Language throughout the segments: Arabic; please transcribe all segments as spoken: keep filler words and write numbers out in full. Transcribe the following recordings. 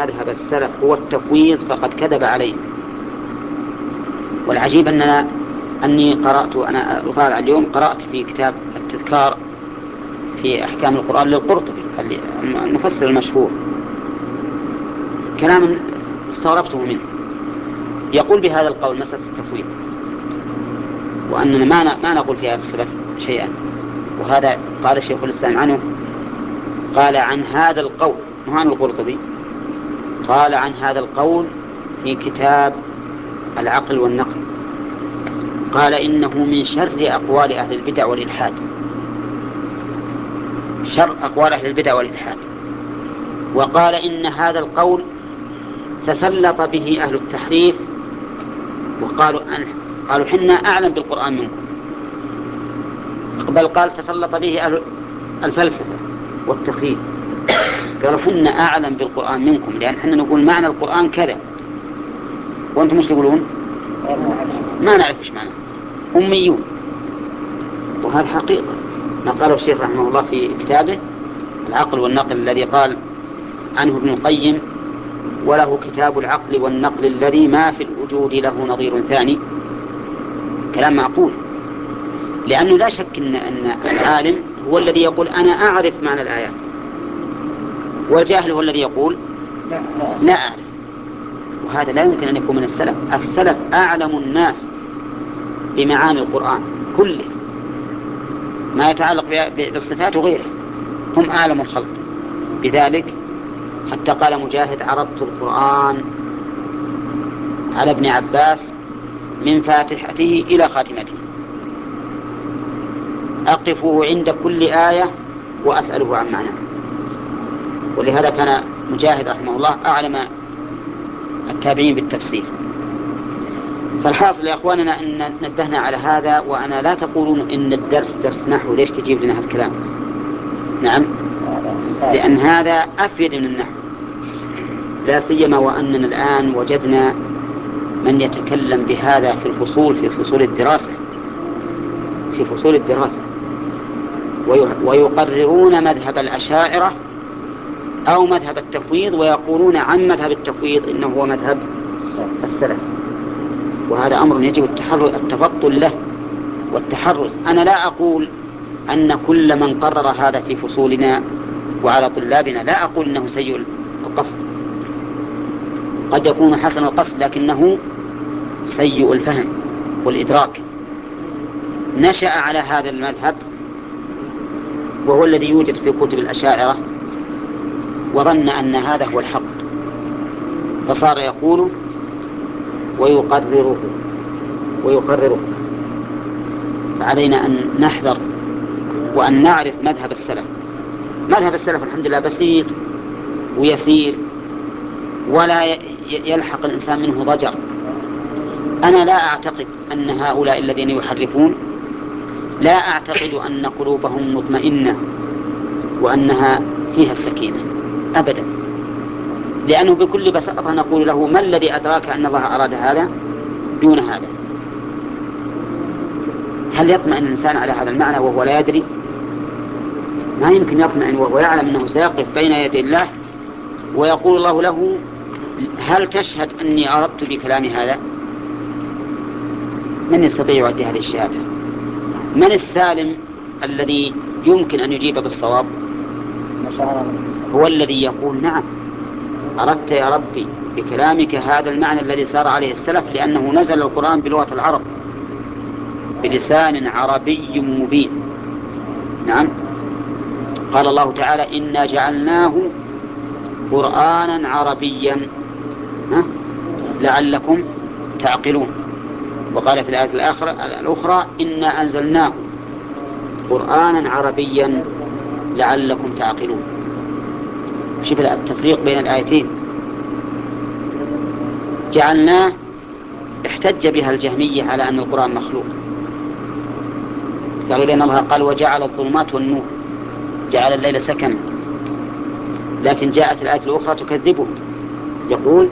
مذهب السلف هو التفويض فقد كذب عليه. والعجيب أننا أني قرأت أنا أطالع اليوم قرأت في كتاب التذكار في أحكام القرآن للقرطبي المفسر المشهور كلام استغربته منه، يقول بهذا القول مسألة التفويض، وأننا ما ما نقول في هذا الصفة شيئا. وهذا قال شيخ الإسلام عنه، قال عن هذا القول مهان القرطبي، قال عن هذا القول في كتاب العقل والنقل، قال إنه من شر أقوال أهل البدع والإلحاد، شر أقوال أهل البدع والإلحاد. وقال إن هذا القول تسلط به أهل التحريف وقالوا أن قالوا حنا أعلم بالقرآن منكم، بل قال تسلط به أهل الفلسفة والتخريف، قالوا حنا أعلم بالقرآن منكم لأن حنا نقول معنى القرآن كذا وأنتم مش تقولون ما نعرف إيش معنى، أميون. وهذا حقيقة ما قاله الشيخ رحمه الله في كتابه العقل والنقل الذي قال عنه ابن القيم وله كتاب العقل والنقل الذي ما في الوجود له نظير ثاني. كلام معقول، لأنه لا شك إن, أن العالم هو الذي يقول أنا أعرف معنى الآيات، والجاهل هو الذي يقول لا أعرف. وهذا لا يمكن أن يكون من السلف. السلف أعلم الناس بمعاني القرآن كله ما يتعلق بالصفات وغيره، هم أعلم الخلق بذلك. حتى قال مجاهد عرضت القرآن على ابن عباس من فاتحته إلى خاتمته أقفه عند كل آية وأسأله عن معناه. ولهذا كان مجاهد رحمه الله أعلم التابعين بالتفسير. فالحاصل يا أخواننا أن نبهنا على هذا، وأنا لا تقولون إن الدرس درس نحو، ليش تجيب لنا هالكلام؟ نعم، لأن هذا أفيد من النحو، لا سيما وأننا الآن وجدنا من يتكلم بهذا في الفصول في فصول الدراسة في فصول الدراسة ويقررون مذهب الأشاعرة أو مذهب التفويض، ويقولون عن مذهب التفويض إنه هو مذهب السلف. وهذا أمر يجب التفطن له والتحرز. أنا لا أقول أن كل من قرر هذا في فصولنا وعلى طلابنا، لا أقول أنه سيء القصد، قد يكون حسن القصد لكنه سيء الفهم والإدراك. نشأ على هذا المذهب وهو الذي يوجد في كتب الأشاعرة، وظن أن هذا هو الحق فصار يقول ويقرره ويقرره. فعلينا أن نحذر وأن نعرف مذهب السلف. مذهب السلف الحمد لله بسيط ويسير ولا يلحق الإنسان منه ضجر. أنا لا أعتقد أن هؤلاء الذين يحرفون، لا أعتقد أن قلوبهم مطمئنة وأنها فيها السكينة أبدا، لأنه بكل بساطة نقول له ما الذي أدراك أن الله أراد هذا دون هذا؟ هل يطمئن الإنسان على هذا المعنى وهو لا يدري؟ ما يمكن يطمئن وهو يعلم أنه سيقف بين يدي الله ويقول الله له هل تشهد أني أردت بكلامي هذا؟ من يستطيع يؤدي هذه الشهادة؟ من السالم الذي يمكن أن يجيب بالصواب؟ هو الذي يقول نعم أردت يا ربي بكلامك هذا المعنى الذي سار عليه السلف، لأنه نزل القرآن بلغة العرب بلسان عربي مبين. نعم، قال الله تعالى إنا جعلناه قرآنا عربيا لعلكم تعقلون. وقال في الآية الأخرى إنا أنزلناه قرآنا عربيا لعلكم تعقلون. شوف التفريق بين الآيتين. جعلناه احتج بها الجهمية على أن القرآن مخلوق، قالوا لأن الله قال وجعل الظلمات والنور جعل الليل سكنا، لكن جاءت الآية الأخرى تكذبه، يقول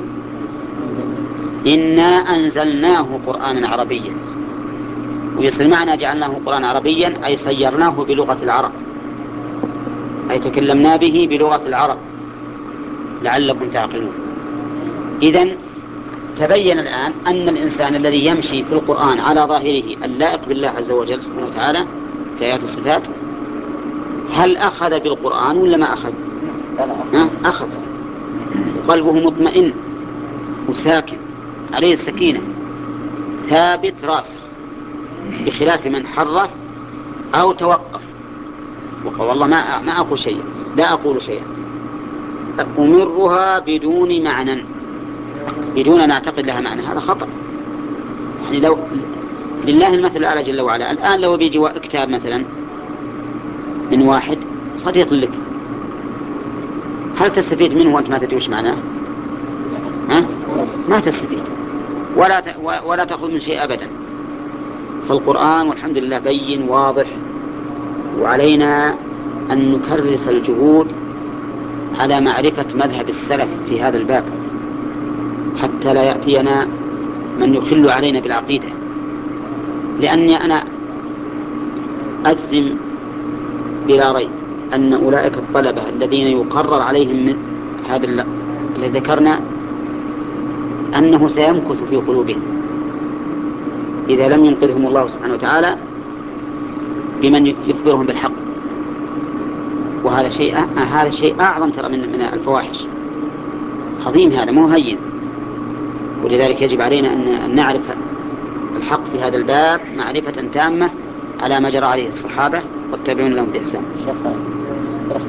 إنا أنزلناه قرآنا عربيا، ويصل معنا جعلناه قرآن عربيا أي صيرناه بلغة العرب، أي تكلمنا به بلغة العرب. لعلكم تعقلون. إذن تبين الآن أن الإنسان الذي يمشي في القرآن على ظاهره اللائق بالله عز وجل سبحانه وتعالى في آيات الصفات، هل أخذ بالقرآن ولا ما أخذ؟ أخذ، قلبه مطمئن وساكن عليه السكينة، ثابت راسخ، بخلاف من حرف أو توقف وقال والله ما ما أقول شيئا، لا أقول شيئا، أمرها بدون معنى، بدون أن أعتقد لها معنى. هذا خطأ. يعني لو لله المثل الأعلى جل وعلا، الآن لو بيجي كتاب مثلا من واحد صديق لك، هل تستفيد منه وأنت ما تدري وش معناه؟ ها؟ ما تستفيد ولا ت... ولا تأخذ من شيء أبدا. فالقرآن والحمد لله بين واضح، وعلينا أن نكرس الجهود على معرفة مذهب السلف في هذا الباب حتى لا يأتينا من يخل علينا بالعقيدة. لأني أنا أجزم بلا ريب أن أولئك الطلبة الذين يقرر عليهم من هذا الذي ذكرنا أنه سيمكث في قلوبهم إذا لم ينقذهم الله سبحانه وتعالى بمن يخبرهم بالحق. وهذا شيء هذا شيء أعظم ترى من من الفواحش، عظيم، هذا مو هين. ولذلك يجب علينا أن نعرف الحق في هذا الباب معرفة تامة على ما جرى عليه الصحابة والتابعون لهم بإحسان.